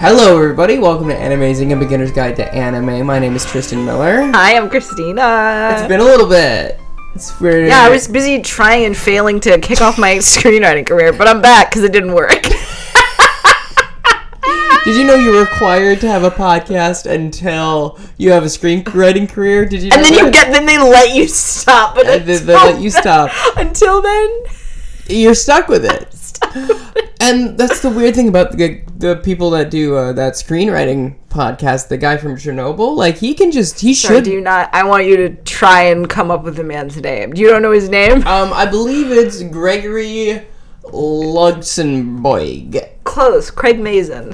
Hello, everybody. Welcome to Animazing, a beginner's guide to anime. My name is Tristan Miller. Hi, I'm Christina. It's been a little bit. Yeah, I was busy trying and failing to kick off my screenwriting career, but I'm back because it didn't work. Did you know you're required to have a podcast until you have a screenwriting career? Did you know and then they let you stop. But they let you stop. Until then, you're stuck with it. And that's the weird thing about the people that do that screenwriting podcast. The guy from Chernobyl, like he should. Do not. I want you to try and come up with the man's name. You don't know his name? I believe it's Gregory Luxembourg. Close. Craig Mazin.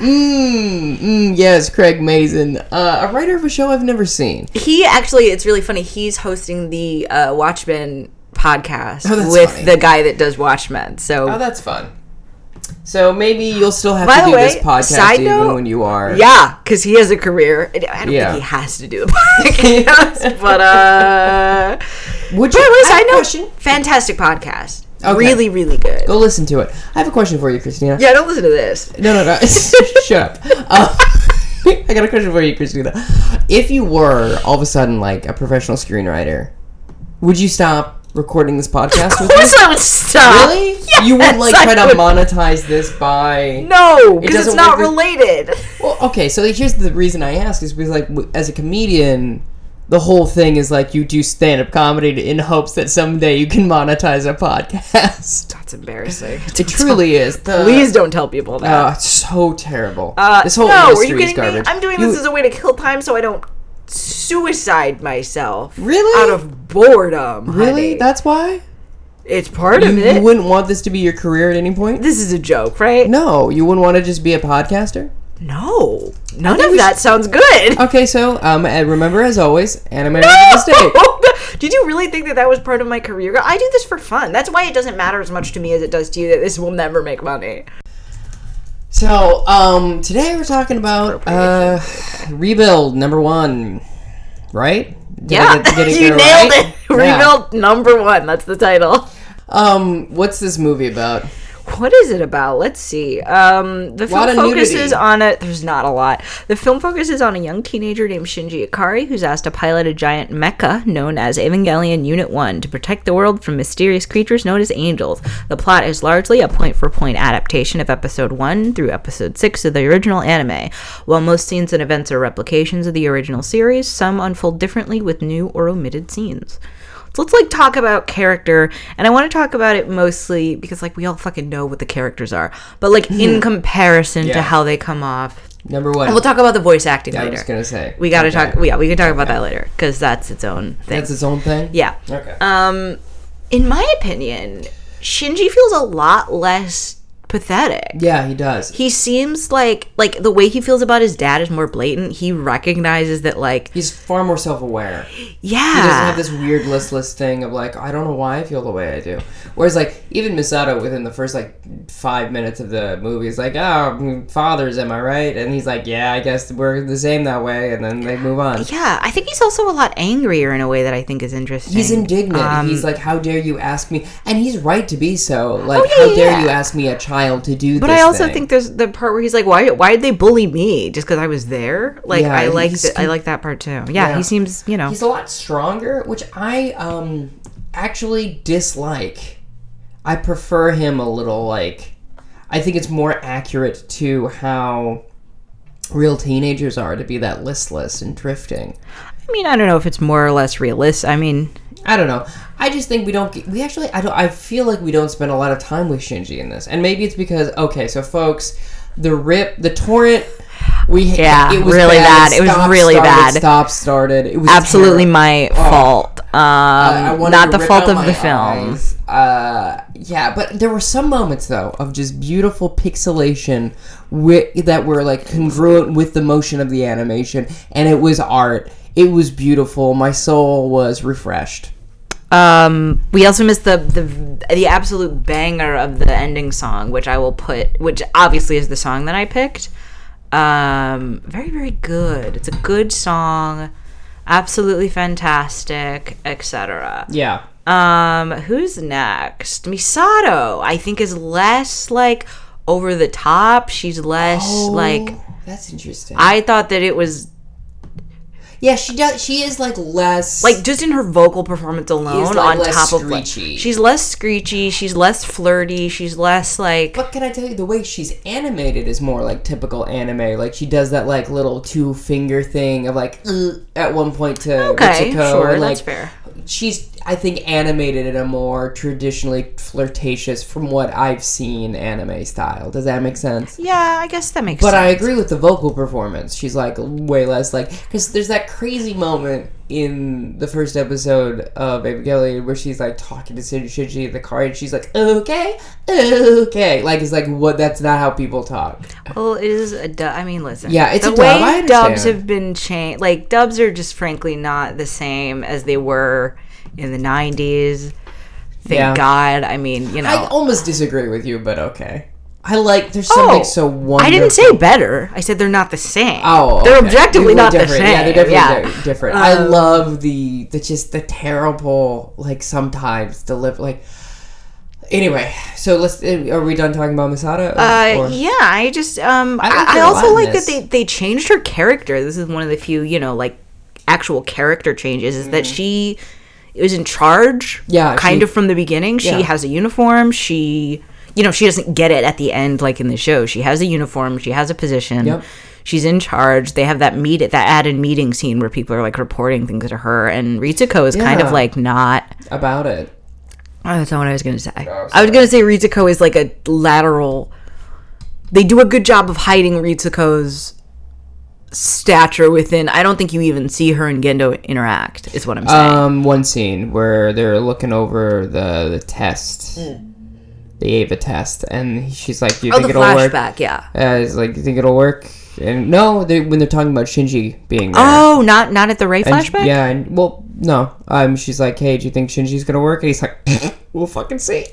Yes, Craig Mazin. A writer of a show I've never seen. He actually, it's really funny. He's hosting the Watchmen podcast with funny. the guy that does Watchmen. So that's fun. So maybe you'll still have to do this podcast even when you are. Yeah, because he has a career. I don't think he has to do the podcast, but side note, fantastic podcast. Okay. Really, really good. Go listen to it. I have a question for you, Christina. Yeah, don't listen to this. No. Shut up. I got a question for you, Christina. If you were all of a sudden like a professional screenwriter, would you stop recording this podcast with me? Of course I would stop. Really? Yes, you wouldn't try to monetize this by... No, because it's not related. Well, okay, so here's the reason I ask is because as a comedian, the whole thing is you do stand-up comedy in hopes that someday you can monetize a podcast. That's embarrassing. It truly is. Please don't tell people that. It's so terrible. This whole industry is garbage. I'm doing this as a way to kill time so I don't suicide myself. Really? Out of boredom. Really? Honey. That's why? It's part of it. You wouldn't want this to be your career at any point? This is a joke, right? No. You wouldn't want to just be a podcaster? No. None of that sounds good. Okay, so remember, as always, anime is a mistake. Did you really think that was part of my career? I do this for fun. That's why it doesn't matter as much to me as it does to you that this will never make money. So, today we're talking about Rebuild #1, right? Did you nailed it. Rebuild #1. That's the title. What's this movie about? What is it about? Let's see. The film focuses on there's not a lot. The film focuses on a young teenager named Shinji Ikari who's asked to pilot a giant mecha known as Evangelion Unit 1 to protect the world from mysterious creatures known as angels. The plot is largely a point-for-point adaptation of Episode 1 through Episode 6 of the original anime. While most scenes and events are replications of the original series, some unfold differently with new or omitted scenes. So let's talk about character, and I want to talk about it mostly because we all fucking know what the characters are, but in comparison to how they come off. #1. And we'll talk about the voice acting later. I was gonna say we gotta talk. Yeah, we can talk about that later because that's its own thing. That's its own thing. Yeah. Okay. In my opinion, Shinji feels a lot less pathetic. Yeah, he does. He seems like the way he feels about his dad is more blatant. He recognizes that he's far more self-aware. Yeah. He doesn't have this weird listless thing of I don't know why I feel the way I do. Whereas even Misato within the first 5 minutes of the movie is fathers, am I right? And he's yeah, I guess we're the same that way, and then they move on. Yeah, I think he's also a lot angrier in a way that I think is interesting. He's indignant. He's how dare you ask me? And he's right to be so. How dare you ask me, a child, to do this? But I also think there's the part where he's why did they bully me just because I was there? I like that part too. Yeah, he seems, he's a lot stronger, which I actually dislike. I prefer him a little I think it's more accurate to how real teenagers are, to be that listless and drifting. I don't know if it's more or less realistic. I don't know. I just think I feel like we don't spend a lot of time with Shinji in this. And maybe it's because, okay, so folks, the torrent, it was really bad. It was really bad. Started. It was absolutely my fault. Not the fault of the film. Yeah, but there were some moments, though, of just beautiful pixelation that were, congruent with the motion of the animation. And it was art. It was beautiful. My soul was refreshed. We also missed the absolute banger of the ending song, which obviously is the song that I picked. Very, very good. It's a good song. Absolutely fantastic, etc. Yeah. Who's next? Misato, I think, is less over the top. She's less That's interesting. I thought that it was... Yeah, she does. She is like less, like just in her vocal performance alone. Like on top screechy. Of like, she's less screechy. She's less flirty. She's less like. But can I tell you, the way she's animated is more like typical anime. Like she does that like little 2-finger thing of like at one point to Ritsuko. Sure, and, like, that's fair. She's, I think, animated in a more traditionally flirtatious, from what I've seen, anime style. Does that make sense? Yeah, I guess that makes sense. But I agree with the vocal performance. She's like way less like, because there's that crazy moment in the first episode of Evangelion where she's like talking to Shinji in the car and she's like, okay, like it's like, what? That's not how people talk. Well, it is a dub. I mean, listen. Yeah, it's the a dub. I way dubs have been changed. Like dubs are just frankly not the same as they were in the 90s. Thank God. I mean, you know, I almost disagree with you, but okay. I like, there's something so wonderful. I didn't say better. I said they're not the same. Oh, okay. They're objectively not different. the same. Yeah, they're definitely different. I love the terrible, like, sometimes like. Anyway, so are we done talking about Masato? Yeah, I just I also like that they changed her character. This is one of the few, you know, like actual character changes is that she was in charge. Yeah, kind of from the beginning. She has a uniform. She doesn't get it at the end like in the show. She has a uniform. She has a position. Yep. She's in charge. They have that added meeting scene where people are like reporting things to her, and Ritsuko is kind of like not about it. Oh, that's not what I was going to say. Oh, I was going to say Ritsuko is like a lateral. They do a good job of hiding Ritsuko's stature within. I don't think you even see her and Gendo interact, is what I'm saying. One scene where they're looking over the test. The Ava test, and she's like, "Do you think it'll work?" Oh, the flashback, yeah. It's like, "You think it'll work?" And no, when they're talking about Shinji being there. Oh, not at the Ray flashback? Yeah, well, no. She's like, "Hey, do you think Shinji's gonna work?" And he's like, "We'll fucking see."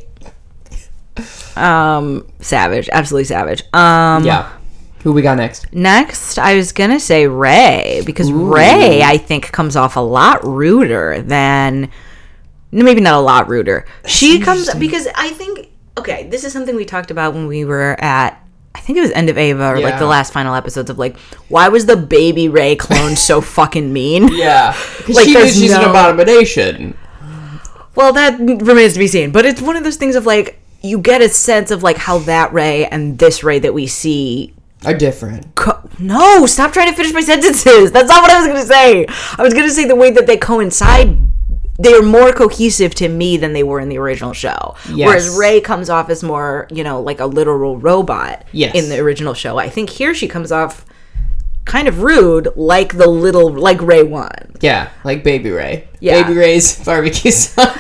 Savage, absolutely savage. Yeah. Who we got next? Next, I was gonna say Ray, because Ray, I think, comes off a lot ruder than. Maybe not a lot ruder. She comes because I think. Okay, this is something we talked about when we were at, I think it was End of Ava, or like the last final episodes of like, why was the baby Ray clone so fucking mean? Yeah. Like, she's an abomination. Well, that remains to be seen. But it's one of those things of like, you get a sense of like how that Ray and this Ray that we see are different. No, stop trying to finish my sentences. That's not what I was going to say. I was going to say the way that they coincide, they are more cohesive to me than they were in the original show. Yes. Whereas Ray comes off as more, you know, like a literal robot in the original show. I think here she comes off kind of rude, like like Ray 1. Yeah, like Baby Ray. Yeah. Baby Ray's barbecue sauce.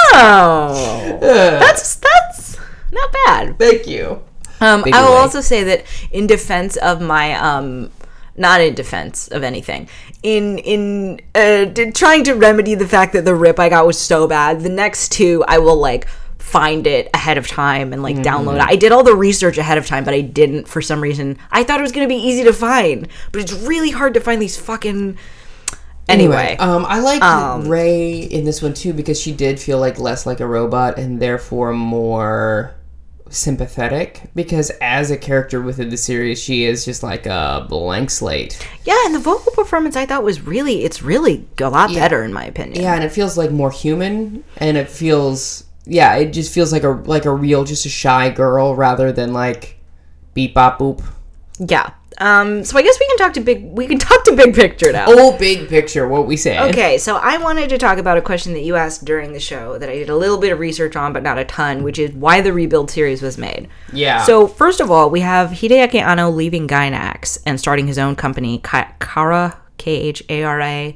Oh, that's not bad. Thank you. I will also say that in defense of my not in defense of anything. In trying to remedy the fact that the rip I got was so bad, the next two I will like find it ahead of time and like download it. I did all the research ahead of time, but I didn't for some reason. I thought it was going to be easy to find, but it's really hard to find these fucking... Anyway. I like Ray in this one too because she did feel like less like a robot and therefore more sympathetic, because as a character within the series she is just like a blank slate. Yeah, and the vocal performance I thought was really a lot better in my opinion. Yeah, and it feels like more human, and it feels it just feels like a real, just a shy girl rather than like beep bop boop. Yeah. So I guess we can talk to big picture now. Oh, big picture, what we say. Okay, so I wanted to talk about a question that you asked during the show that I did a little bit of research on, but not a ton, which is why the Rebuild series was made. Yeah. So first of all, we have Hideaki Anno leaving Gainax and starting his own company, Khara, Khara,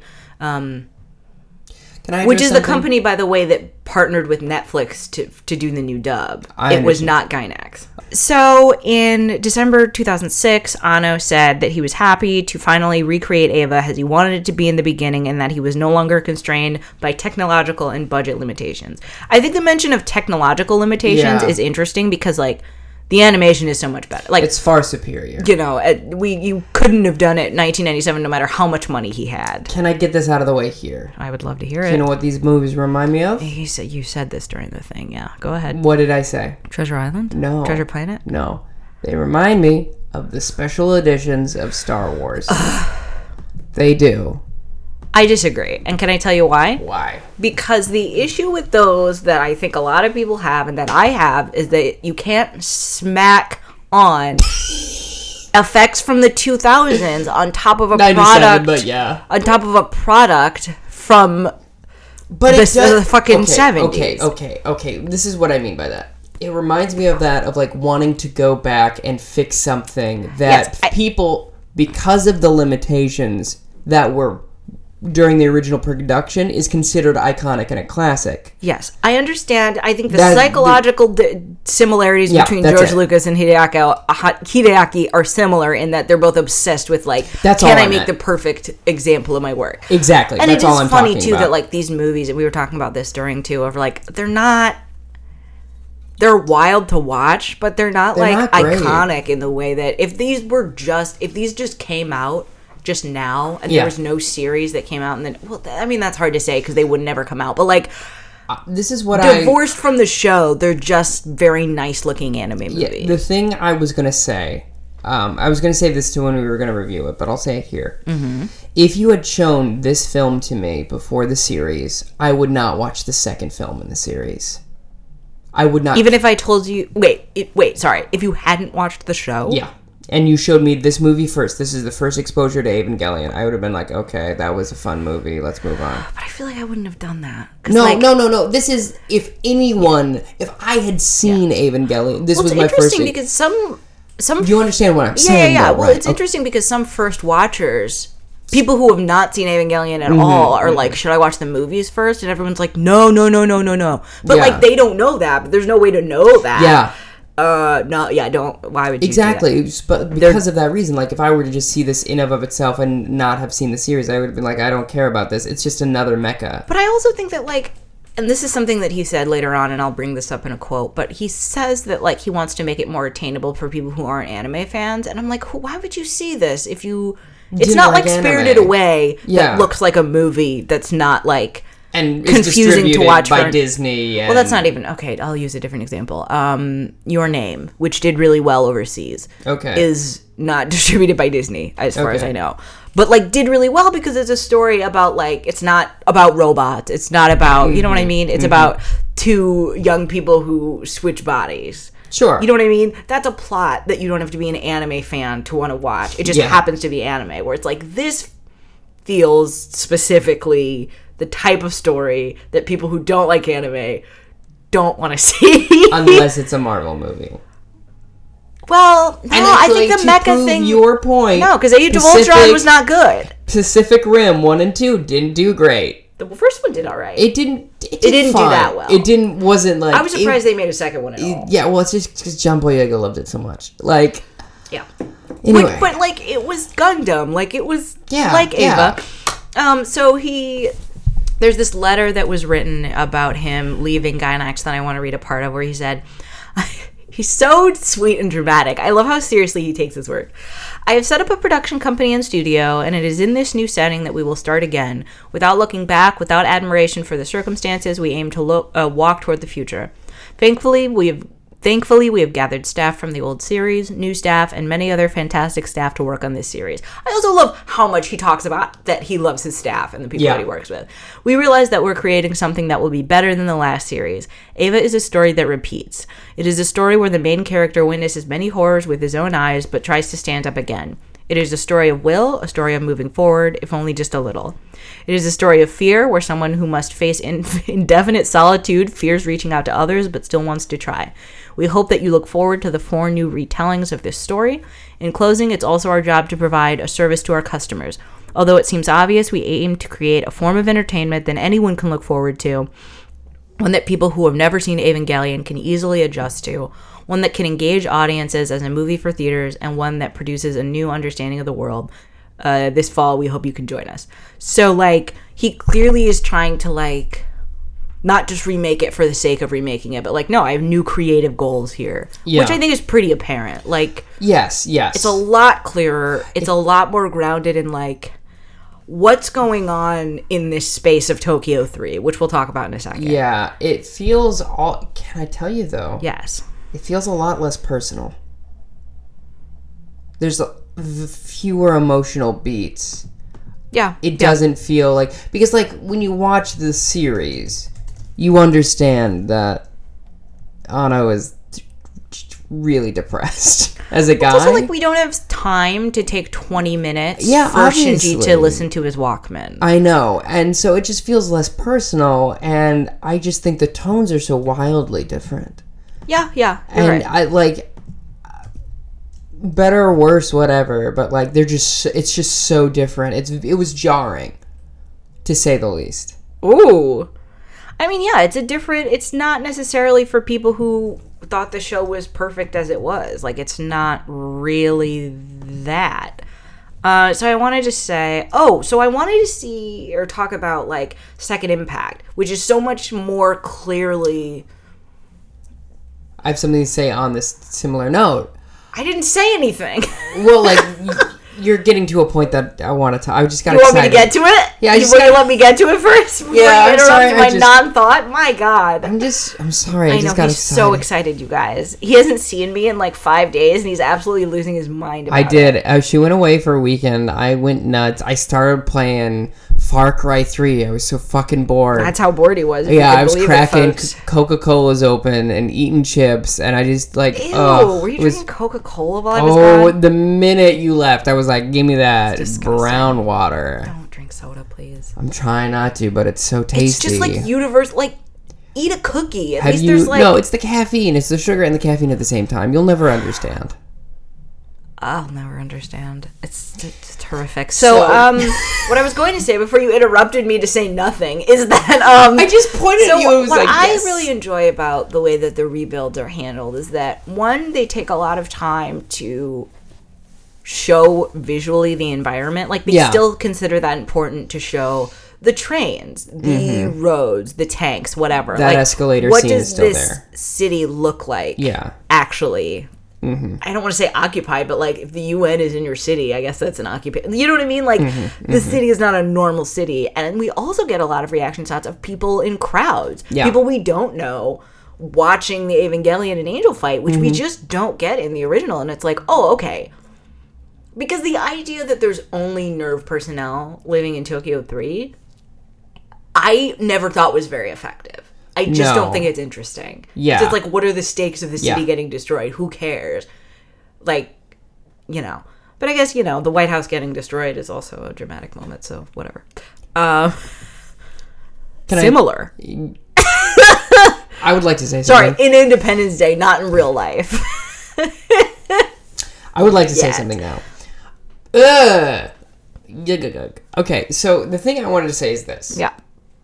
which is the company, by the way, that partnered with Netflix to do the new dub. It was not Gainax. So in December 2006, Anno said that he was happy to finally recreate Eva as he wanted it to be in the beginning, and that he was no longer constrained by technological and budget limitations. I think the mention of technological limitations is interesting because, like, the animation is so much better. Like, it's far superior. You know, you couldn't have done it in 1997 no matter how much money he had. Can I get this out of the way here? I would love to hear it. You know what these movies remind me of? You said this during the thing, yeah. Go ahead. What did I say? Treasure Island? No. Treasure Planet? No. They remind me of the special editions of Star Wars. They do. I disagree. And can I tell you why? Why? Because the issue with those that I think a lot of people have and that I have is that you can't smack on effects from the 2000s on top of a product. But yeah. On top of a product from the fucking 70s. Okay. This is what I mean by that. It reminds me of that, of like wanting to go back and fix something that people, because of the limitations that were during the original production, is considered iconic and a classic. Yes, I understand. I think the psychological similarities between George Lucas and Hideaki are similar in that they're both obsessed with like, can I make the perfect example of my work? Exactly. And that's all I'm talking about. And it is funny too that like these movies, and we were talking about this during too, of like they're wild to watch, but they're not iconic in the way that if these just came out just now and there was no series that came out and then, well, I mean, that's hard to say because they would never come out, but like, this is what divorced from the show, they're just very nice looking anime movies. Yeah, the thing I was going to say, I was going to say this to when we were going to review it, but I'll say it here. Mm-hmm. If you had shown this film to me before the series, I would not watch the second film in the series. I would not. Even if I told you... sorry. If you hadn't watched the show? Yeah. And you showed me this movie first. This is the first exposure to Evangelion. I would have been like, okay, that was a fun movie. Let's move on. But I feel like I wouldn't have done that. No. This is... If I had seen Evangelion, this was my first... It's interesting because some... Do you understand what I'm saying? Yeah. Well, it's interesting because some first watchers... People who have not seen Evangelion at all are like, should I watch the movies first? And everyone's like, no. But like, they don't know that. But there's no way to know that. Yeah. Don't. Why would you exactly? Do that? But because of that reason, like, if I were to just see this in of itself and not have seen the series, I would have been like, I don't care about this. It's just another mecha. But I also think that, like, and this is something that he said later on, and I'll bring this up in a quote, but he says that, like, he wants to make it more attainable for people who aren't anime fans. And I'm like, why would you see this if you... It's not like Spirited Away that looks like a movie that's not like and confusing to watch by Disney. Well, that's not even okay. I'll use a different example. Your Name, which did really well overseas, is not distributed by Disney as far as I know, but like did really well because it's a story about like it's not about robots. It's not about you know what I mean. It's about two young people who switch bodies. Sure. You know what I mean? That's a plot that you don't have to be an anime fan to want to watch. It just happens to be anime, where it's like, this feels specifically the type of story that people who don't like anime don't want to see. Unless it's a Marvel movie. Well, no, I think the mecha thing... your point... No, because Age of Ultron was not good. Pacific Rim 1 and 2 didn't do great. The first one did all right. It didn't do that well. Wasn't like... I was surprised they made a second one at all. Yeah, well, it's just because John Boyega loved it so much. Like... Yeah. Anyway. But like, it was Gundam. Like, it was like Eva. So there's this letter that was written about him leaving Gainax that I want to read a part of, where he said... He's so sweet and dramatic. I love how seriously he takes his work. I have set up a production company and studio, and it is in this new setting that we will start again. Without looking back, without admiration for the circumstances, we aim to walk toward the future. Thankfully, we have gathered staff from the old series, new staff, and many other fantastic staff to work on this series. I also love how much he talks about that he loves his staff and the people that he works with. We realize that we're creating something that will be better than the last series. Eva is a story that repeats. It is a story where the main character witnesses many horrors with his own eyes, but tries to stand up again. It is a story of will, a story of moving forward, if only just a little. It is a story of fear, where someone who must face indefinite solitude fears reaching out to others, but still wants to try. We hope that you look forward to the 4 new retellings of this story. In closing, it's also our job to provide a service to our customers. Although it seems obvious, we aim to create a form of entertainment that anyone can look forward to, one that people who have never seen Evangelion can easily adjust to, one that can engage audiences as a movie for theaters, and one that produces a new understanding of the world. This fall, we hope you can join us. So, like, he clearly is trying to, like, not just remake it for the sake of remaking it, but, like, no, I have new creative goals here. Yeah. Which I think is pretty apparent. Like... Yes. It's a lot clearer. It's a lot more grounded in, like... what's going on in this space of Tokyo 3, which we'll talk about in a second. Yeah, it feels all... Can I tell you, though? Yes. It feels a lot less personal. there's fewer emotional beats. Yeah. It doesn't feel like... Because, like, when you watch the series, you understand that Anno is really depressed as a guy. It's also, like, we don't have time to take 20 minutes for obviously. Shinji to listen to his Walkman. I know. And so it just feels less personal, and I just think the tones are so wildly different. Yeah. You're and right. I, like... Better or worse, whatever, but like it's just so different. It was jarring, to say the least. Ooh. I mean, yeah, it's not necessarily for people who thought the show was perfect as it was. Like, it's not really that. So I wanted to see or talk about, like, Second Impact, which is so much more clearly... I have something to say on this similar note. I didn't say anything. Well, like, you're getting to a point that I want to talk. I just got excited. You want me to get to it? Yeah, you let me get to it first? Yeah, I'm sorry. My non-thought? My God. I'm sorry. I just got he's excited. So excited, you guys. He hasn't seen me in like 5 days, and he's absolutely losing his mind about I did. She went away for a weekend. I went nuts. I started playing Far Cry 3. I was so fucking bored. That's how bored he was. Yeah, I was cracking Coca-Cola's open and eating chips, and I just like... Ew, were you drinking Coca-Cola while I was gone? The minute you left, I was like, give me that brown water. Don't drink soda, please. I'm trying not to, but it's so tasty. It's just like like, eat a cookie. At least there's like... No, it's the caffeine. It's the sugar and the caffeine at the same time. You'll never understand. I'll never understand. It's terrific. So, what I was going to say before you interrupted me to say nothing is that I just pointed at you. What I really enjoy about the way that the rebuilds are handled is that, one, they take a lot of time to show visually the environment. Like, they still consider that important to show the trains, the roads, the tanks, whatever. That escalator scene is still there. What does this city look like? Yeah. Actually. I don't want to say occupied, but like if the UN is in your city, I guess that's an occupation. You know what I mean? Like the city is not a normal city. And we also get a lot of reaction shots of people in crowds, people we don't know watching the Evangelion and Angel fight, which we just don't get in the original. And it's like, oh, okay. Because the idea that there's only NERV personnel living in Tokyo 3, I never thought was very effective. I just don't think it's interesting. Yeah. It's like, what are the stakes of the city getting destroyed? Who cares? Like, you know. But I guess, you know, the White House getting destroyed is also a dramatic moment, so whatever. Similar. I would like to say something. Sorry, in Independence Day, not in real life. I would like to say something now. Okay, so the thing I wanted to say is this. Yeah.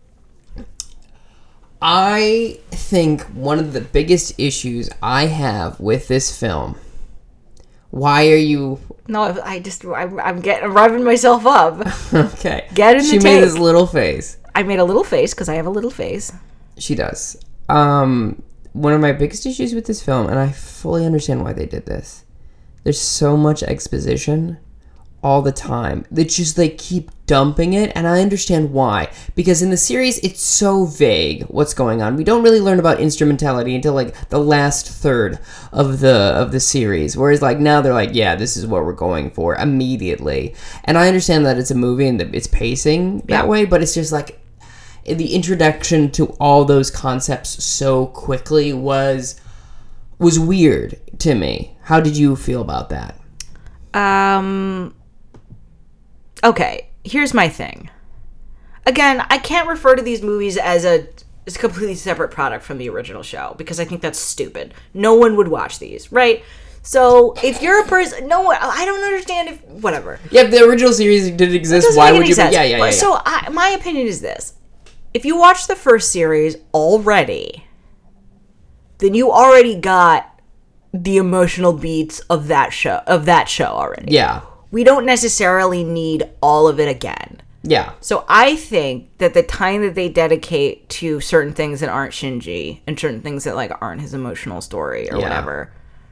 I think one of the biggest issues I have with this film... Why are you... No, I'm revving myself up. Okay. Get in the tank. She made this little face. I made a little face because I have a little face. She does. One of my biggest issues with this film, and I fully understand why they did this. There's so much exposition all the time. It's just they keep dumping it, and I understand why. Because in the series, it's so vague what's going on. We don't really learn about instrumentality until like the last third of the series. Whereas like now they're like, yeah, this is what we're going for immediately. And I understand that it's a movie and that it's pacing that way, but it's just like the introduction to all those concepts so quickly was weird to me. How did you feel about that? Okay, here's my thing. Again, I can't refer to these movies as a completely separate product from the original show because I think that's stupid. No one would watch these, right? So if you're a person, no one, I don't understand if whatever. Yeah, if the original series did exist, why would you? Yeah. So my opinion is this: if you watch the first series already, then you already got the emotional beats of that show already. Yeah. We don't necessarily need all of it again. Yeah. So I think that the time that they dedicate to certain things that aren't Shinji and certain things that like aren't his emotional story or whatever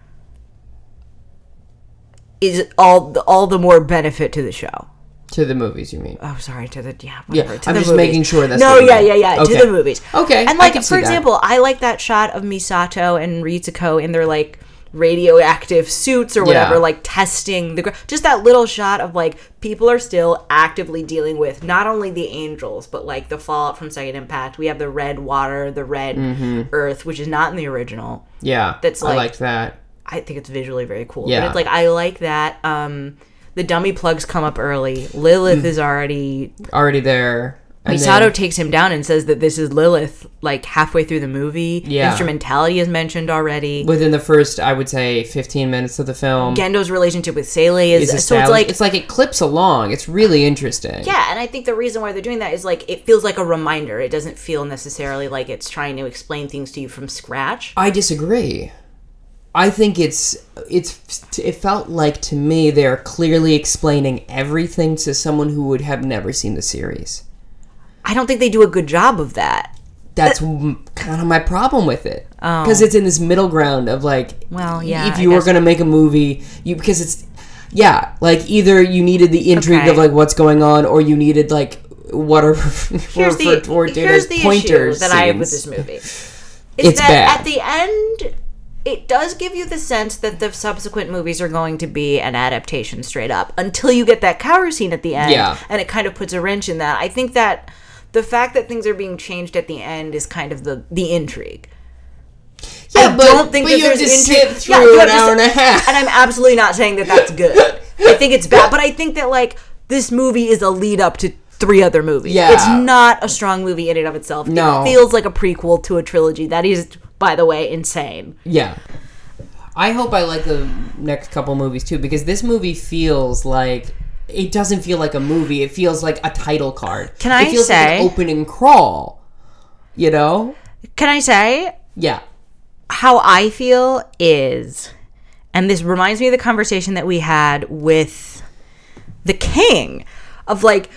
is all the more benefit to the show. To the movies, you mean? Oh, sorry. To the whatever. Yeah, to I'm the just movies. making sure that's... No, yeah. Okay. To the movies. Okay, and like, for example, I like that shot of Misato and Ritsuko in their like radioactive suits or whatever, like testing just that little shot of like people are still actively dealing with not only the angels but like the fallout from Second Impact. We have the red water, the red earth, which is not in the original. Yeah, that's like, I liked that. I think it's visually very cool. Yeah, but it's like I like that. The dummy plugs come up early. Lilith is already there. Misato takes him down and says that this is Lilith, like, halfway through the movie. Yeah. Instrumentality is mentioned already. Within the first, I would say, 15 minutes of the film. Gendo's relationship with Seele is so it's like it clips along. It's really interesting. Yeah, and I think the reason why they're doing that is, like, it feels like a reminder. It doesn't feel necessarily like it's trying to explain things to you from scratch. I disagree. I think it felt like, to me, they're clearly explaining everything to someone who would have never seen the series. I don't think they do a good job of that. That's kind of my problem with it. Because it's in this middle ground of like, if you were going to make a movie, because it's, like either you needed the intrigue of like what's going on, or you needed like what are here's the pointers that I have with this movie. It's bad. At the end, it does give you the sense that the subsequent movies are going to be an adaptation straight up until you get that Kaoru scene at the end. Yeah. And it kind of puts a wrench in that. I think that the fact that things are being changed at the end is kind of the intrigue. Yeah, I don't think that there's intrigue. Sit through an hour and a half. And I'm absolutely not saying that that's good. I think it's bad, but I think that like this movie is a lead up to 3 other movies. Yeah. It's not a strong movie in and of itself. No. It feels like a prequel to a trilogy that is, by the way, insane. Yeah. I hope I like the next couple movies too, because this movie feels like, it doesn't feel like a movie. It feels like a title card. Can I say? It feels like an opening crawl. You know? Can I say? Yeah. How I feel is, and this reminds me of the conversation that we had with The King, of like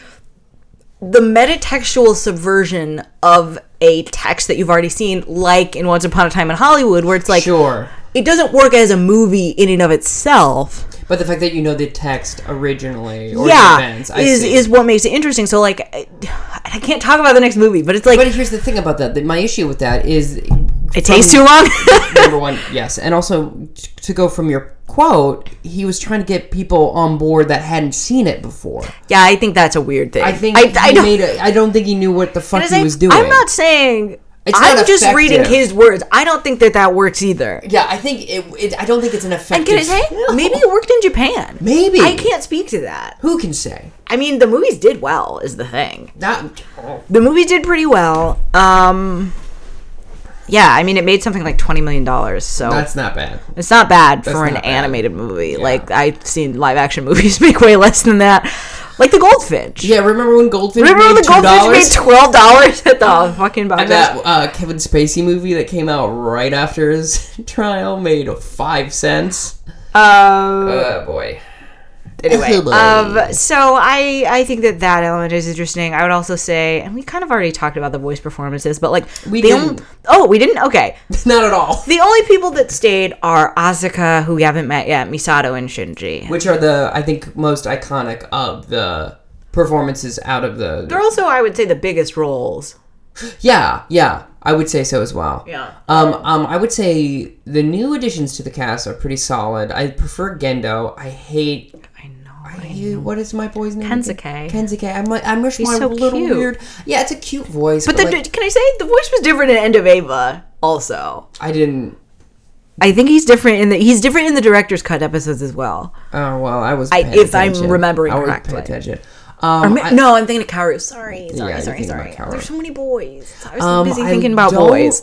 the metatextual subversion of a text that you've already seen, like in Once Upon a Time in Hollywood, where it's like, sure, it doesn't work as a movie in and of itself. But the fact that you know the text originally, or the events, is what makes it interesting. So, like, I can't talk about the next movie, but it's like... But here's the thing about that. My issue with that is... It takes too long? Number one, yes. And also, to go from your quote, he was trying to get people on board that hadn't seen it before. Yeah, I think that's a weird thing. I think I don't think he knew what the fuck he was doing. I'm not saying... I'm just reading his words. I don't think that works either. Yeah, I think I don't think it's an effective... And can I say? Maybe it worked in Japan. Maybe. I can't speak to that. Who can say? I mean, the movies did well, is the thing. The movies did pretty well. Yeah, I mean, it made something like $20 million, so... That's not bad. It's not bad for an animated movie. Yeah. Like, I've seen live-action movies make way less than that. Like the Goldfinch. Yeah, remember when Goldfinch made $2? Remember the Goldfinch made $12 at the fucking box? And that Kevin Spacey movie that came out right after his trial made 5 cents. Oh, boy. Anyway, so I think that element is interesting. I would also say, and we kind of already talked about the voice performances, but like... We didn't? We didn't? Okay. Not at all. The only people that stayed are Asuka, who we haven't met yet, Misato, and Shinji. Which are the, I think, most iconic of the performances out of the... They're also, I would say, the biggest roles. Yeah. I would say so as well. Yeah. I would say the new additions to the cast are pretty solid. I prefer Gendo. I hate... What is my boy's name? Kensuke. I wish he's mine so were a little cute. weird. Yeah, it's a cute voice. But can I say the voice was different in End of Ava also. I think he's different in the director's cut episodes as well. Oh well, I was. If I'm remembering correctly. I was paying attention. I'm thinking of Kaoru. Sorry. There's so many boys. I was busy thinking about boys.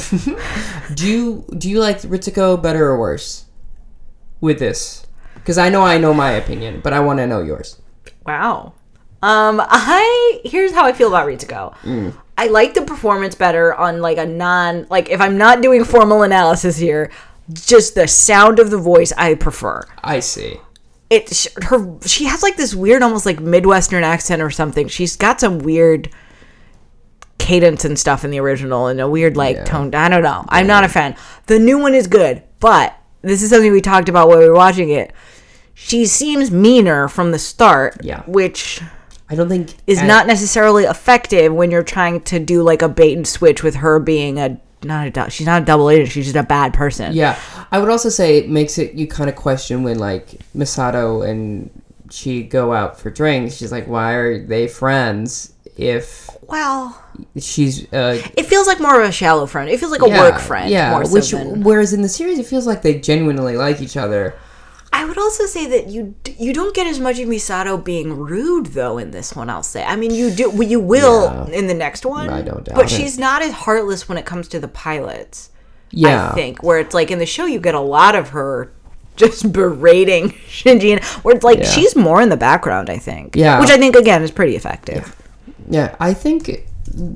Do you like Ritsuko better or worse with this? Because I know my opinion, but I want to know yours. Wow. Here's how I feel about Ritsuko. I like the performance better on like a if I'm not doing formal analysis here, just the sound of the voice I prefer. I see. She has like this weird, almost like Midwestern accent or something. She's got some weird cadence and stuff in the original and a weird tone. I don't know. Yeah. I'm not a fan. The new one is good, but this is something we talked about while we were watching it. She seems meaner from the start, which I don't think is not necessarily effective when you're trying to do like a bait and switch with her being a she's not a double agent. She's just a bad person. Yeah, I would also say it makes it you kind of question when like Misato and she go out for drinks. She's like, why are they friends if she's it feels like more of a shallow friend. It feels like a work friend. Yeah, more so whereas in the series it feels like they genuinely like each other. I would also say that you don't get as much of Misato being rude though in this one. I'll say. I mean, you will in the next one. I don't doubt but it. She's not as heartless when it comes to the pilots. Yeah, I think where it's like in the show you get a lot of her just berating Shinji, where it's like she's more in the background. I think. Yeah, which I think again is pretty effective. Yeah, I think.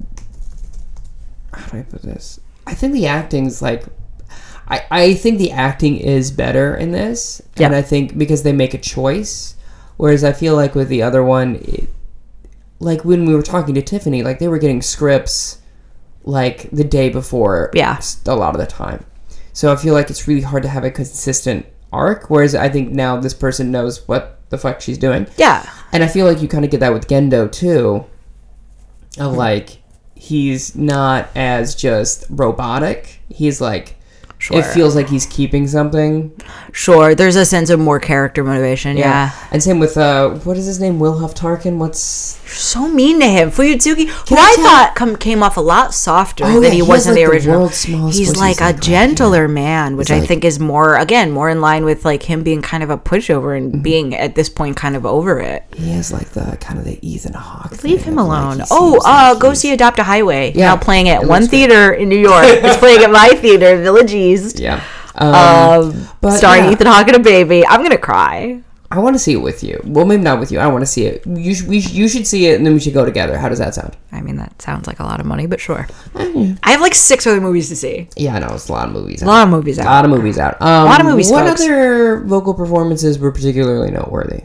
How do I put this? I think the acting's like. I think the acting is better in this, and I think because they make a choice, whereas I feel like with the other one, like when we were talking to Tiffany, like they were getting scripts like the day before, a lot of the time. So I feel like it's really hard to have a consistent arc, whereas I think now this person knows what the fuck she's doing. Yeah. And I feel like you kind of get that with Gendo too, of like he's not as just robotic. He's like. Sure. It feels like he's keeping something. Sure, there's a sense of more character motivation, yeah. And same with, what is his name? Wilhuff Tarkin? What's... You're so mean to him. Fuyutsuki, who I thought came off a lot softer than he was in the original. He's like a gentler man, which I think is more in line with like him being kind of a pushover and being at this point kind of over it. He has like the kind of the Ethan Hawke. Leave him alone. Go see Adopt a Highway. Yeah. Now playing at one theater in New York. It's playing at my theater, Village East. Yeah. Starring Ethan Hawke and a baby. I'm gonna cry. I want to see it with you. Well, maybe not with you. I want to see it. You should see it, and then we should go together. How does that sound? I mean, that sounds like a lot of money, but sure. I have like 6 other movies to see. Yeah, I know. It's a lot of movies. A lot of movies out. A lot of movies, What other vocal performances were particularly noteworthy?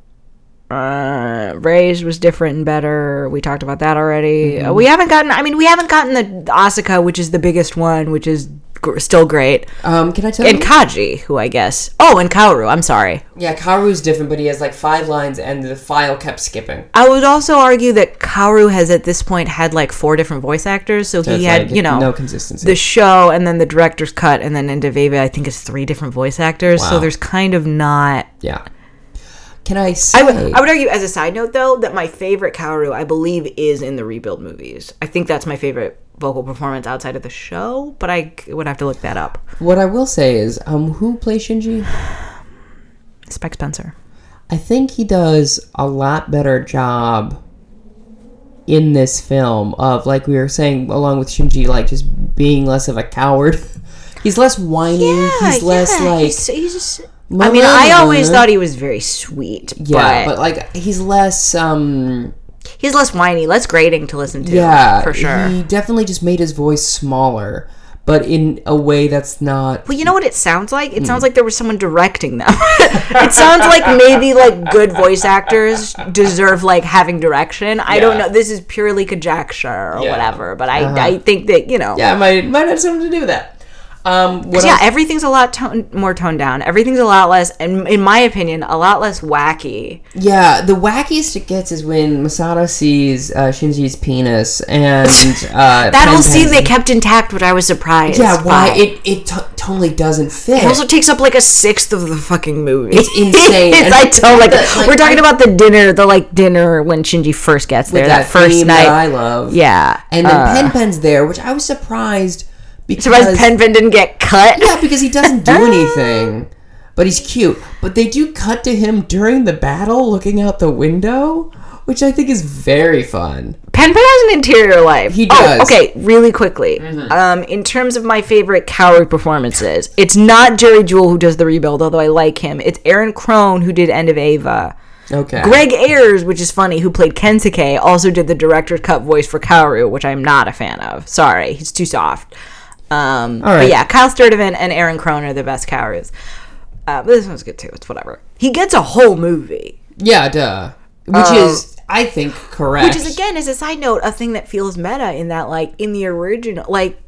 Ray's was different and better. We talked about that already. Mm-hmm. We haven't gotten the Asuka, which is the biggest one, which is still great. Can I tell you? And Kaji, who I guess. Oh, and Kaoru. I'm sorry. Yeah, Kaoru's different, but he has like 5 lines, and the file kept skipping. I would also argue that Kaoru has at this point had like 4 different voice actors, so he had like, no consistency. The show, and then the director's cut, and then into Veva, I think is 3 different voice actors. Wow. So there's kind of not. Yeah. Can I say... I would argue, as a side note, though, that my favorite Kaoru, I believe, is in the Rebuild movies. I think that's my favorite vocal performance outside of the show, but I would have to look that up. What I will say is, who plays Shinji? Spike Spencer. I think he does a lot better job in this film of, like we were saying, along with Shinji, like, just being less of a coward. He's less whiny. He's less, like... He's I mean, I always thought he was very sweet. Yeah, but like, he's less... He's less whiny, less grating to listen to. Yeah, for sure. He definitely just made his voice smaller, but in a way that's not... Well, you know what it sounds like? It sounds like there was someone directing them. It sounds like maybe like good voice actors deserve like having direction. I don't know. This is purely conjecture or whatever, but I think that, you know... Yeah, it might have something to do with that. Everything's a lot more toned down. Everything's a lot less, and in my opinion, a lot less wacky. Yeah, the wackiest it gets is when Masato sees Shinji's penis, and that whole scene they kept intact, which I was surprised. Yeah, why it totally doesn't fit. It also takes up like a 1/6 of the fucking movie. It's insane. We're talking about the dinner when Shinji first gets there, that first night. That I love. Yeah, and then Pen's there, which I was surprised. Surprised Pen didn't get cut? Yeah, because he doesn't do anything. But he's cute. But they do cut to him during the battle looking out the window, which I think is very fun. Pen has an interior life. He does. Oh, okay, really quickly. Mm-hmm. In terms of my favorite Kaoru performances, it's not Jerry Jewell who does the Rebuild, although I like him. It's Aaron Crone who did End of Ava. Okay. Greg Ayers, which is funny, who played Kensuke, also did the director's cut voice for Kaoru, which I'm not a fan of. Sorry, he's too soft. All right. But yeah, Kyle Sturdivant and Aaron Crone are the best Kaorus. But this one's good too. It's whatever. He gets a whole movie. Yeah, duh. Which is, I think, correct. Which is, again, as a side note, a thing that feels meta in that, like, in the original, like,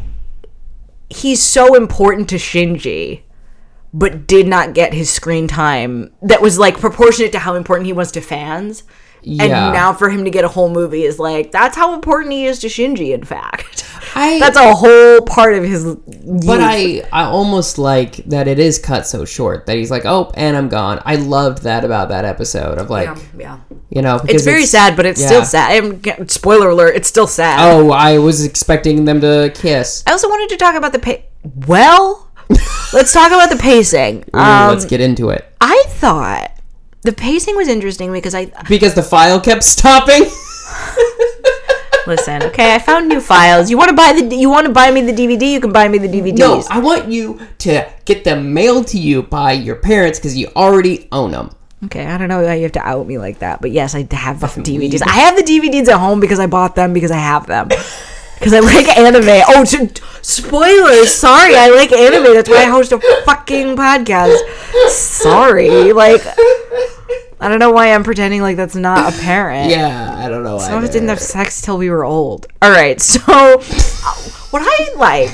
he's so important to Shinji, but did not get his screen time that was, like, proportionate to how important he was to fans. Yeah. And now for him to get a whole movie is like, that's how important he is to Shinji, in fact. That's a whole part of his youth. But I almost like that it is cut so short that he's like, oh, and I'm gone. I loved that about that episode of like, you know. It's very sad, but it's still sad. Spoiler alert, it's still sad. Oh, I was expecting them to kiss. I also wanted to talk about the let's talk about the pacing. Let's get into it. I thought the pacing was interesting because the file kept stopping. Listen, okay, I found new files. You want to buy me the DVD? You can buy me the DVDs. No, I want you to get them mailed to you by your parents because you already own them. Okay, I don't know why you have to out me like that, but yes, I have the DVDs. I have the DVDs at home because I bought them because I have them. Because I like anime. Oh, spoilers. Sorry, I like anime. That's why I host a fucking podcast. Sorry. Like, I don't know why I'm pretending like that's not apparent. Yeah, I don't know why. Some of us didn't have sex till we were old. All right, so what I like...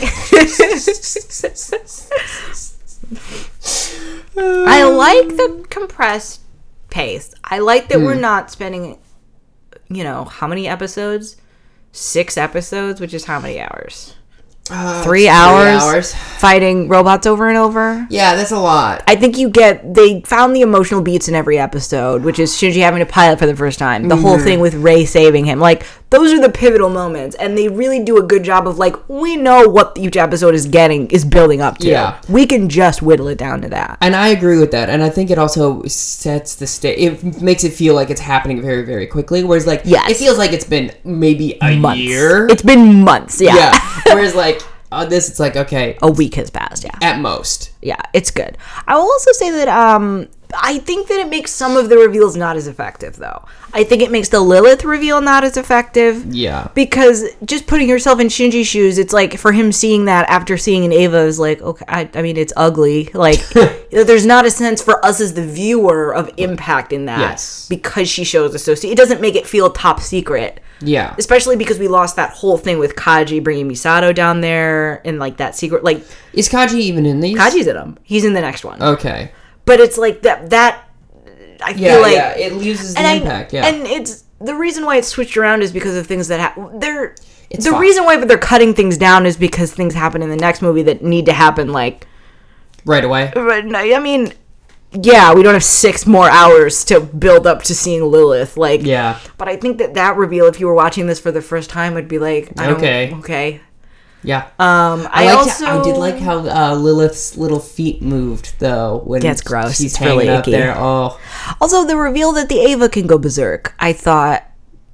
I like the compressed pace. I like that we're not spending, how many episodes? 6 episodes, which is how many hours? 3 hours fighting robots over and over. Yeah, that's a lot. I think they found the emotional beats in every episode, which is Shinji having to pilot for the first time. The whole thing with Rei saving him. Like, those are the pivotal moments, and they really do a good job of, like, we know what each episode is building up to. Yeah. We can just whittle it down to that. And I agree with that, and I think it also sets the stage. It makes it feel like it's happening very, very quickly, whereas, like, it feels like it's been maybe a year. It's been months, yeah. Whereas, like, on this, it's like, okay, a week has passed, yeah. At most. Yeah, it's good. I will also say that I think that it makes some of the reveals not as effective, though. I think it makes the Lilith reveal not as effective. Yeah. Because just putting yourself in Shinji's shoes, it's like, for him seeing that after seeing an Eva is like, okay, I mean, it's ugly. Like, there's not a sense for us as the viewer of impact in that. Yes. Because she shows associate. It doesn't make it feel top secret. Yeah. Especially because we lost that whole thing with Kaji bringing Misato down there and, like, that secret, like... Is Kaji even in these? Kaji's in them. He's in the next one. Okay. But it's like that I feel like... Yeah, it loses the impact, yeah. And it's... The reason why it's switched around is because of things that happen... The reason why they're cutting things down is because things happen in the next movie that need to happen, like... Right away? I mean... Yeah, we don't have 6 more hours to build up to seeing Lilith. Like, yeah. But I think that reveal, if you were watching this for the first time, would be like, okay. Yeah. I did like how Lilith's little feet moved, though. When it's gross. She's it's really up icky. There. Oh. Also, the reveal that the Eva can go berserk, I thought...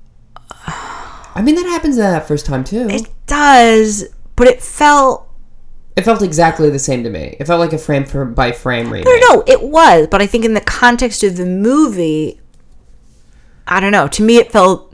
I mean, that happens that first time, too. It does, but it felt... It felt exactly the same to me. It felt like a frame-by-frame remake. No, it was. But I think in the context of the movie, I don't know. To me, it felt...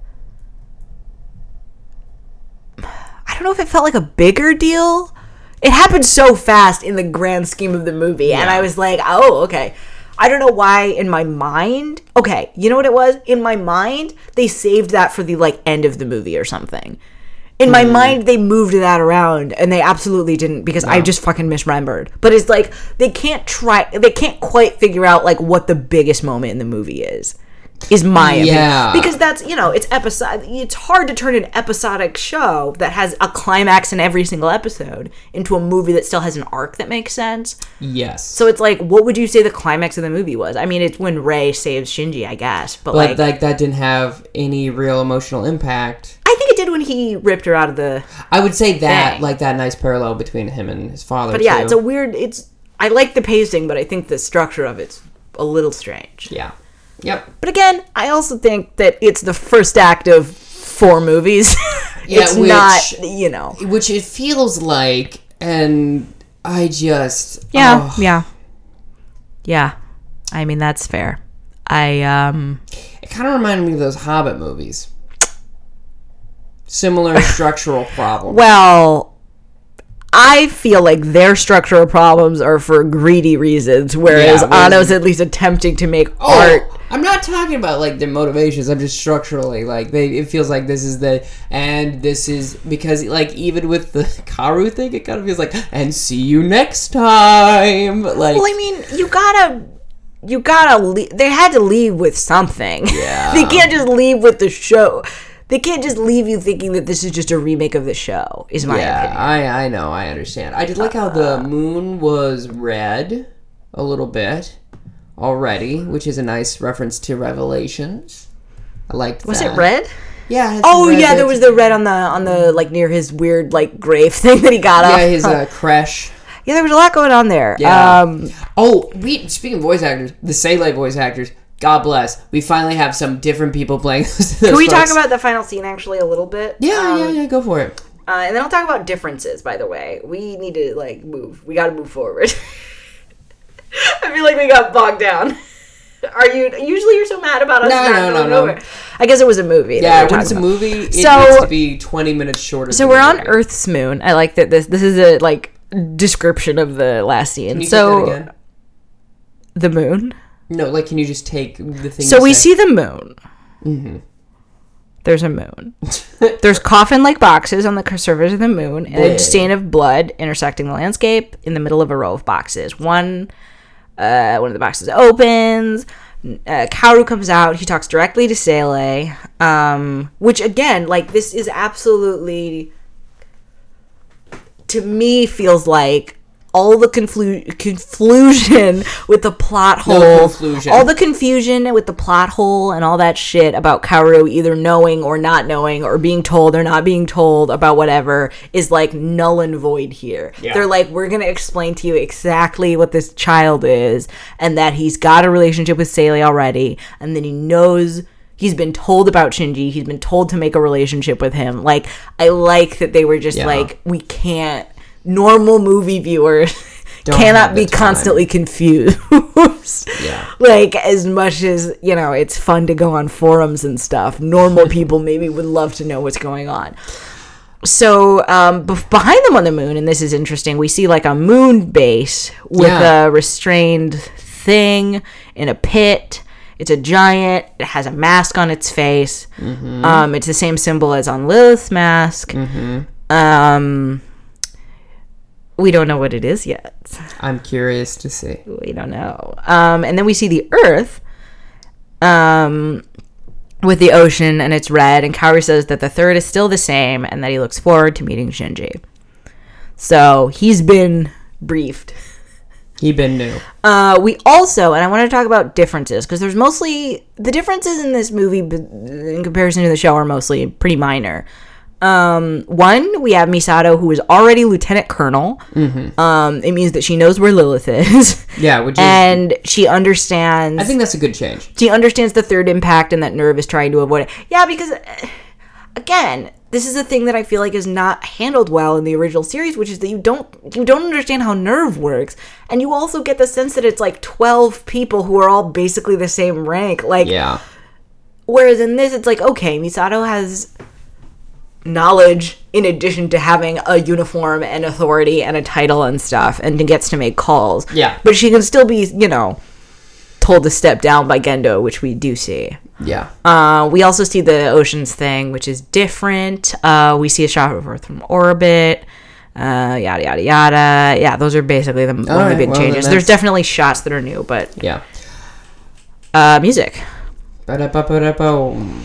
I don't know if it felt like a bigger deal. It happened so fast in the grand scheme of the movie. Yeah. And I was like, oh, okay. I don't know why in my mind... Okay, you know what it was? In my mind, they saved that for the, like, end of the movie or something. In my mind, they moved that around, and they absolutely didn't, because I just fucking misremembered. But it's like, they can't quite figure out, like, what the biggest moment in the movie is my opinion. Because that's, it's episodic. It's hard to turn an episodic show that has a climax in every single episode into a movie that still has an arc that makes sense. Yes. So it's like, what would you say the climax of the movie was? I mean, it's when Rei saves Shinji, I guess. But like that didn't have any real emotional impact. I think it did when he ripped her out of the I would say that, thing. Like that nice parallel between him and his father, But yeah, too. it's a weird... I like the pacing, but I think the structure of it's a little strange. Yeah. Yep. But again, I also think that it's the first act of 4 movies. It's not, Which it feels like, and I just... Yeah. I mean, that's fair. It kind of reminded me of those Hobbit movies. Similar structural problems. Well... I feel like their structural problems are for greedy reasons, whereas Anno's at least attempting to make art. I'm not talking about, like, their motivations. I'm just structurally, like, it feels like this is because, like, even with the Karu thing, it kind of feels like, and see you next time. Like, well, I mean, you gotta... you gotta they had to leave with something. Yeah. They can't just leave with the show. They can't just leave you thinking that this is just a remake of the show, is my opinion. I know, I understand. I did like how the moon was red a little bit already, which is a nice reference to Revelations. I liked that. Was it red? Yeah. Yeah, there was the red on the like near his weird like grave thing that he got off. Yeah, his creche. Yeah, there was a lot going on there. Yeah. Speaking of voice actors, the Sele voice actors, God bless. We finally have some different people playing those Can we folks. talk about the final scene actually a little bit? Yeah, go for it. And then I'll talk about differences, by the way. We need to, like, move. We got to move forward. I feel like we got bogged down. Usually you're so mad about us. No. I guess it was a movie. Yeah, when it's a movie, it needs to be 20 minutes shorter. So we're on Earth's moon. I like that this is a, like, description of the last scene. Can you take that again? The moon? No, like, can you just take the thing? So we see the moon. Mm-hmm. There's a moon. There's coffin-like boxes on the surface of the moon, and a stain of blood intersecting the landscape in the middle of a row of boxes. One of the boxes opens. Kaoru comes out. He talks directly to Sele, which again, like, this is absolutely, to me, feels like all the confusion with the plot hole, all the confusion with the plot hole and all that shit about Kaoru either knowing or not knowing or being told or not being told about whatever is like null and void here. Yeah. They're like, we're going to explain to you exactly what this child is and that he's got a relationship with Sele already and then he knows he's been told about Shinji. He's been told to make a relationship with him. Like, I like that they were just like, we can't. Normal movie viewers cannot be constantly confused. Yeah. Like, as much as, you know, it's fun to go on forums and stuff, normal people maybe would love to know what's going on. So, behind them on the moon, and this is interesting, we see, like, a moon base with a restrained thing in a pit. It's a giant. It has a mask on its face. Mm-hmm. It's the same symbol as on Lilith's mask. Mm-hmm. We don't know what it is yet. I'm curious to see. We don't know. And then we see the Earth with the ocean, and it's red. And Kaoru says that the third is still the same and that he looks forward to meeting Shinji. So he's been briefed. He been new. We also, and I want to talk about differences, because there's mostly, the differences in this movie in comparison to the show are mostly pretty minor. One, we have Misato, who is already lieutenant colonel. Mm-hmm. It means that she knows where Lilith is. Yeah, and she understands. I think that's a good change. She understands the third impact and that NERV is trying to avoid it. Yeah, because again, this is a thing that I feel like is not handled well in the original series, which is that you don't understand how NERV works, and you also get the sense that it's like 12 people who are all basically the same rank. Like, yeah. Whereas in this, it's like, okay, Misato has knowledge in addition to having a uniform and authority and a title and stuff, and gets to make calls. Yeah. But she can still be, you know, told to step down by Gendo, which we do see. Yeah. We also see the oceans thing, which is different. We see a shot of Earth from orbit. Yada, yada, yada. Yeah, those are basically the only big changes. There's definitely shots that are new, but... Yeah. Music. Ba-da-ba-ba-da-boom.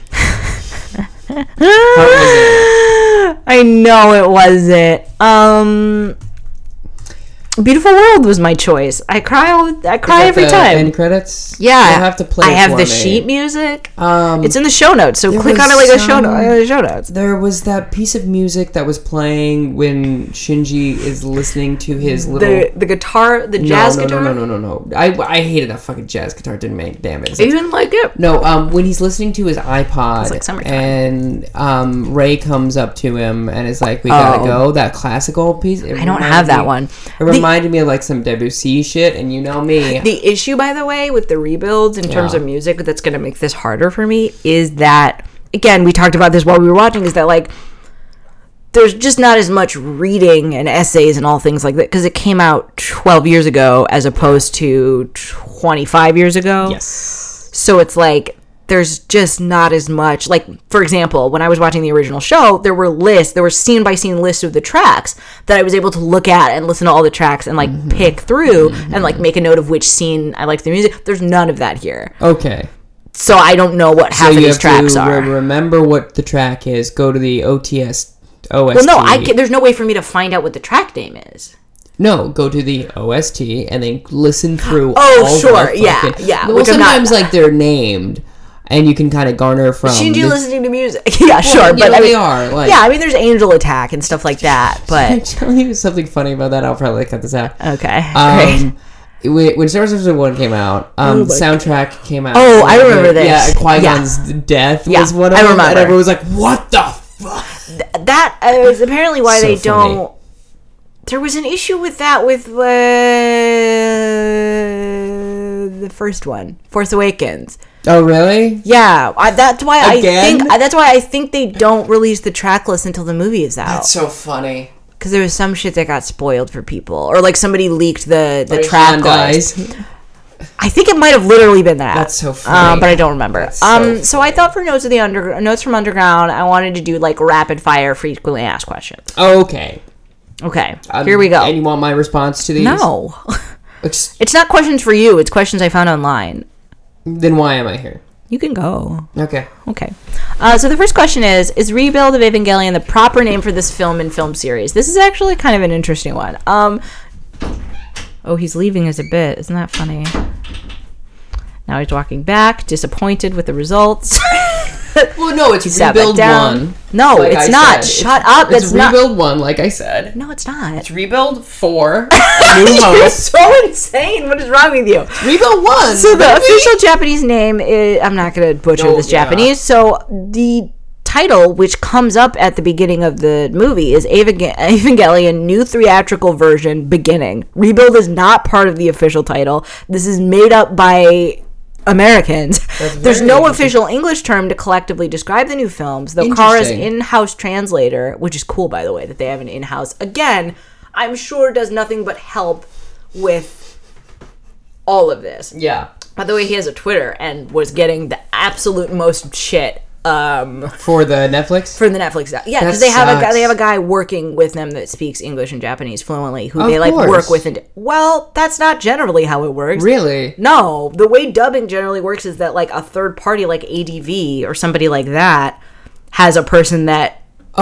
I know it wasn't. Beautiful World was my choice. I cry every time. End credits? Yeah. You'll have to play I have the sheet music. It's in the show notes, so click on it like a show notes. There was that piece of music that was playing when Shinji is listening to his little... The guitar, the jazz guitar? No. I hated that fucking jazz guitar. It didn't make damn it. You didn't like it? No, when he's listening to his iPod, it's like summertime. And Ray comes up to him and is like, we gotta go. That classical piece. I don't have that one. It reminded me of like some Debussy shit, and you know me. The issue, by the way, with the rebuilds in terms of music that's going to make this harder for me is that, again, we talked about this while we were watching, is that like there's just not as much reading and essays and all things like that because it came out 12 years ago as opposed to 25 years ago. Yes. So it's like there's just not as much. Like, for example, when I was watching the original show, there were scene by scene lists of the tracks that I was able to look at and listen to all the tracks and like pick through and like make a note of which scene I liked the music. There's none of that here. Okay. So I don't know what half of these tracks are. Remember what the track is. Go to the OST. Well, no, there's no way for me to find out what the track name is. No, go to the OST and then listen through. Oh, sure, yeah. Well, sometimes like they're named, and you can kind of garner from. Shinji listening to music. Yeah, sure, but they are. Like, yeah, I mean, there's Angel Attack and stuff like that. But I'll tell you something funny about that. I'll probably cut this out. Okay, great. When Star Wars Episode 1 came out, the soundtrack came out. Oh, I remember this. Yeah, Qui-Gon's death was one of them. And everyone was like, what the fuck? That is apparently why they don't... There was an issue with that with the first one, Force Awakens. Oh, really? Yeah, that's why I think they don't release the track list until the movie is out. That's so funny. Because there was some shit that got spoiled for people, or like somebody leaked the track list. I think it might have literally been that. That's so funny. But I don't remember. So I thought for notes from Underground, I wanted to do like rapid fire frequently asked questions. Okay. Okay. Here we go. And you want my response to these? No. It's not questions for you. It's questions I found online. Then why am I here? You can go. Okay. So the first question is Rebuild of Evangelion the proper name for this film and film series? This is actually kind of an interesting one. Oh, he's leaving as a bit. Isn't that funny? Now he's walking back, disappointed with the results. Well, no, it's Rebuild 1. No, like it's not. Shut up. It's Rebuild 1, like I said. No, it's not. It's Rebuild 4. New Hope. You're so insane. What is wrong with you? It's Rebuild 1. So the official Japanese name is... I'm not going to butcher this Japanese. So the title, which comes up at the beginning of the movie, is Evangelion New Theatrical Version Beginning. Rebuild is not part of the official title. This is made up by Americans. There's no official English term to collectively describe the new films, though Kara's in-house translator, which is cool, by the way, that they have an in-house, again, I'm sure does nothing but help with all of this. Yeah. By the way, he has a Twitter and was getting the absolute most shit for the Netflix? For the Netflix. Yeah, because they have a guy working with them that speaks English and Japanese fluently who they like work with. Well, that's not generally how it works. Really? No. The way dubbing generally works is that like a third party like ADV or somebody like that has a person that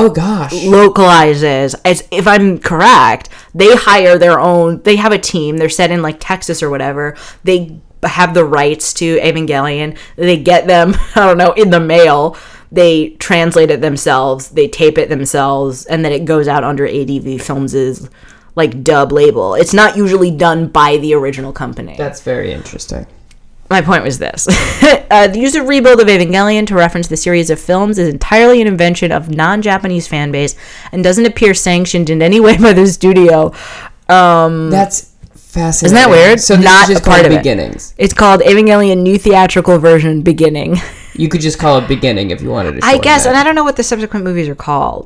localizes. If I'm correct, they hire their own. They have a team. They're set in like Texas or whatever. They have the rights to Evangelion. They get them, I don't know, in the mail. They translate it themselves. They tape it themselves, and then it goes out under ADV Films' like dub label. It's not usually done by the original company. That's very interesting. My point was this. The use of Rebuild of Evangelion to reference the series of films is entirely an invention of non-Japanese fan base and doesn't appear sanctioned in any way by the studio. That's fascinating. Isn't that weird? So this not is just a part called of Beginnings. It's called Evangelion New Theatrical Version Beginning. You could just call it Beginning if you wanted to. I guess, and I don't know what the subsequent movies are called.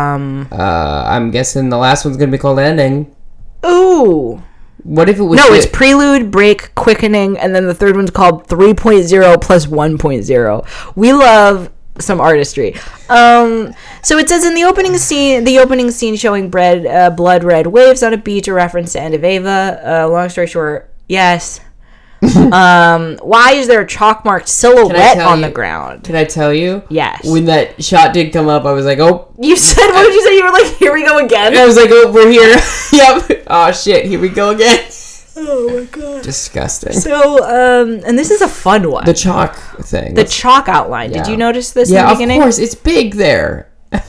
I'm guessing the last one's gonna be called Ending. Ooh. What if it was? No, it's Prelude, Break, Quickening, and then the third one's called 3.0 plus 1.0. We love some artistry. So it says in the opening scene showing blood red waves on a beach, a reference to End of Eva. Long story short, yes. Why is there a chalk marked silhouette on the ground? Can I tell you? Yes. When that shot did come up, I was like, oh. You said, what did you say? You were like, here we go again? And I was like, oh, we're here. Yep. Oh, shit. Here we go again. Oh, my God. Disgusting. So, and this is a fun one. The chalk thing. The chalk outline. Yeah. Did you notice this in the beginning? Yeah, of course. It's big there.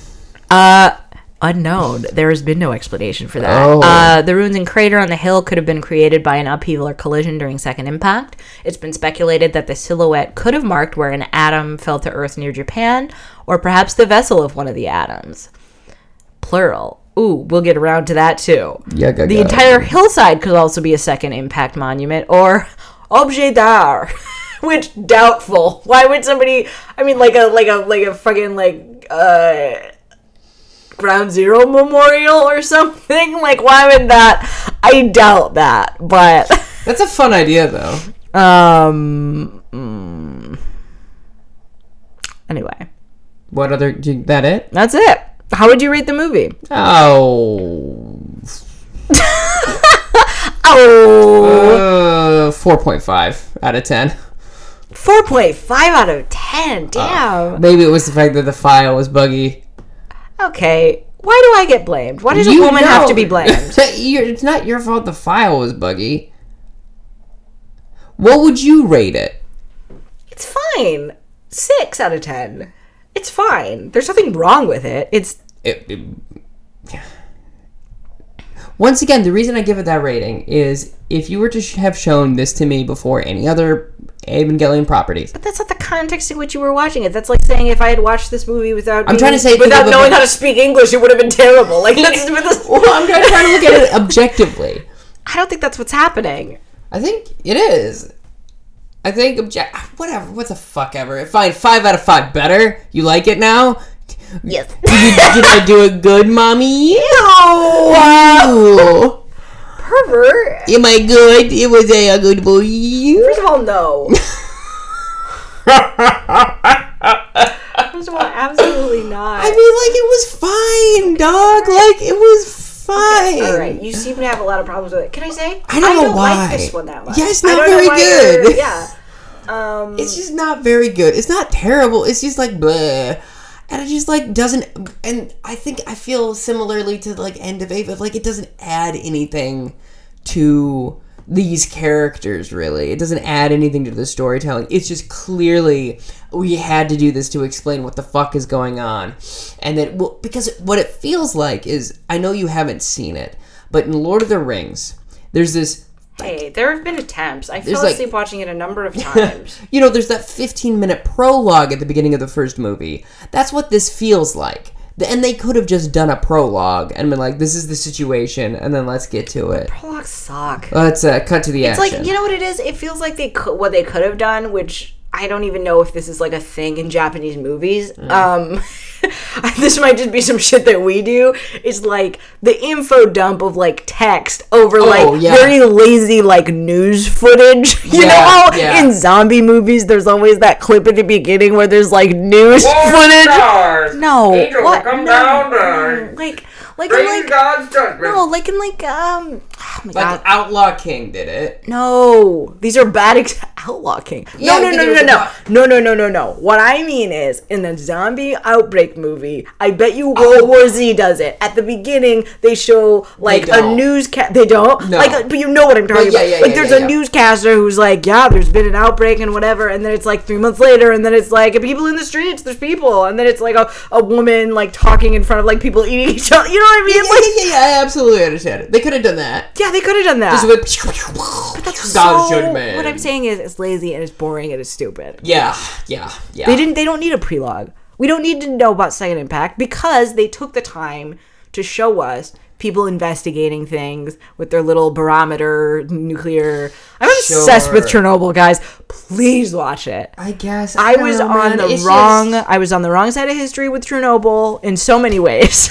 Unknown. There has been no explanation for that. The ruins and crater on the hill could have been created by an upheaval or collision during second impact. It's been speculated that the silhouette could have marked where an atom fell to Earth near Japan, or perhaps the vessel of one of the atoms. Plural. Ooh, we'll get around to that too. The entire hillside could also be a second impact monument, or objet d'art. Which, doubtful. Why would somebody, I mean, like a fucking, Ground Zero Memorial or something? Like, why would that? I doubt that, but that's a fun idea, though. Anyway. What other... That it? That's it. How would you rate the movie? Oh... 4.5 out of 10. 4.5 out of 10. Damn. Maybe it was the fact that the file was buggy. Okay. Why do I get blamed? Why does a woman have to be blamed? It's not your fault the file was buggy. What would you rate it? It's fine. 6 out of 10. It's fine. There's nothing wrong with it. Once again, the reason I give it that rating is if you were to have shown this to me before any other Evangelion properties. But that's not the context in which you were watching it. That's like saying if I had watched this movie without knowing how to speak English, it would have been terrible. Like that's well, I'm trying to look at it objectively. I don't think that's what's happening. I think it is. I think whatever. What the fuck ever. Fine, 5 out of 5 better. You like it now? Yes. Did I do it good, mommy? Ew. Pervert. Am I good? Was I a good boy? First of all, no. First of all, absolutely not. I mean, like, it was fine, dog. Like, it was fine. Okay, all right, you seem to have a lot of problems with it. Can I say? I don't know why. Like this one that much. Yeah, it's not very good. Yeah. It's just not very good. It's not terrible. It's just like bleh. And it just like doesn't, and I feel similarly to like End of Ava, like it doesn't add anything to these characters really. It doesn't add anything to the storytelling. It's just clearly we had to do this to explain what the fuck is going on. And then, well, because what it feels like is, I know you haven't seen it, but in Lord of the Rings, there's this... Hey, there have been attempts. I fell asleep watching it a number of times. There's that 15-minute prologue at the beginning of the first movie. That's what this feels like. And they could have just done a prologue and been like, this is the situation, and then let's get to it. Prologues suck. Let's cut to the action. It's like, you know what it is? It feels like what they could have done, which I don't even know if this is like a thing in Japanese movies. This might just be some shit that we do. It's like the info dump of like text over very lazy like news footage. You know how in zombie movies there's always that clip at the beginning where there's like news footage. Stars. No, Angel what? Come No. down. Like God's judgment. no, like in like oh my god, Outlaw King did it. No, these are bad Outlaw King. No. What I mean is, in the zombie outbreak movie, I bet you World War Z does it. At the beginning, they show like a newscast. They don't. No. Like, but you know what I'm talking about. There's a newscaster who's like, yeah, there's been an outbreak and whatever, and then it's like 3 months later, and then it's like people in the streets. There's people, and then it's like a woman like talking in front of like people eating each other. You know what I mean? I absolutely understand it. They could have done that. Yeah, they could have done that. Just with God's judgment. What I'm saying is, it's lazy and it's boring and it's stupid. Yeah. They don't need a prelogue. We don't need to know about Second Impact because they took the time to show us people investigating things with their little barometer nuclear. I'm obsessed with Chernobyl, guys. Please watch it. I guess I was on the wrong side of history with Chernobyl in so many ways.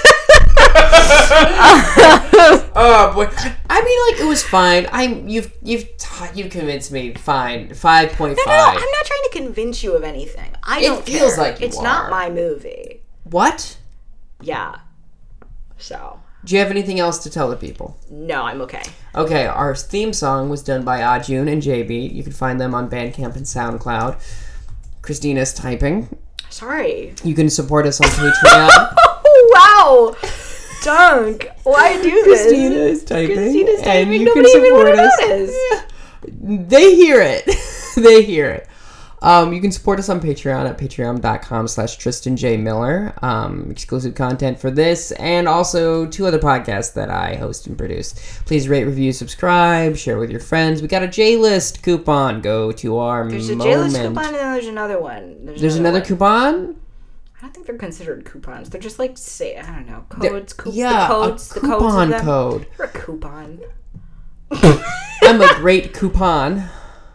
Oh boy! I mean, like, it was fine. You've convinced me. Fine, 5.5. No, I'm not trying to convince you of anything. It feels like it's not my movie. What? Yeah. So. Do you have anything else to tell the people? No, I'm okay. Okay, our theme song was done by Ajun and JB. You can find them on Bandcamp and SoundCloud. Christina's typing. Sorry. You can support us on Patreon. Oh, wow. Dunk. Why do this? Christina is typing. Christina's typing. And you Nobody can support even us. notice. They hear it. They hear it. You can support us on Patreon at patreon.com/TristanJMiller. Exclusive content for this and also 2 other podcasts that I host and produce. Please rate, review, subscribe, share with your friends. We got a J-List coupon. Go to our There's a J-List coupon and then there's another one. There's another coupon? I don't think they're considered coupons. They're just like, I don't know, codes. A coupon code. You're a coupon. I'm a great coupon.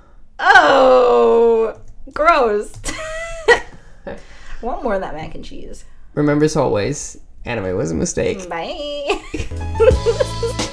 Oh, gross. I want more of that mac and cheese. Remember, as always, anime was a mistake. Bye.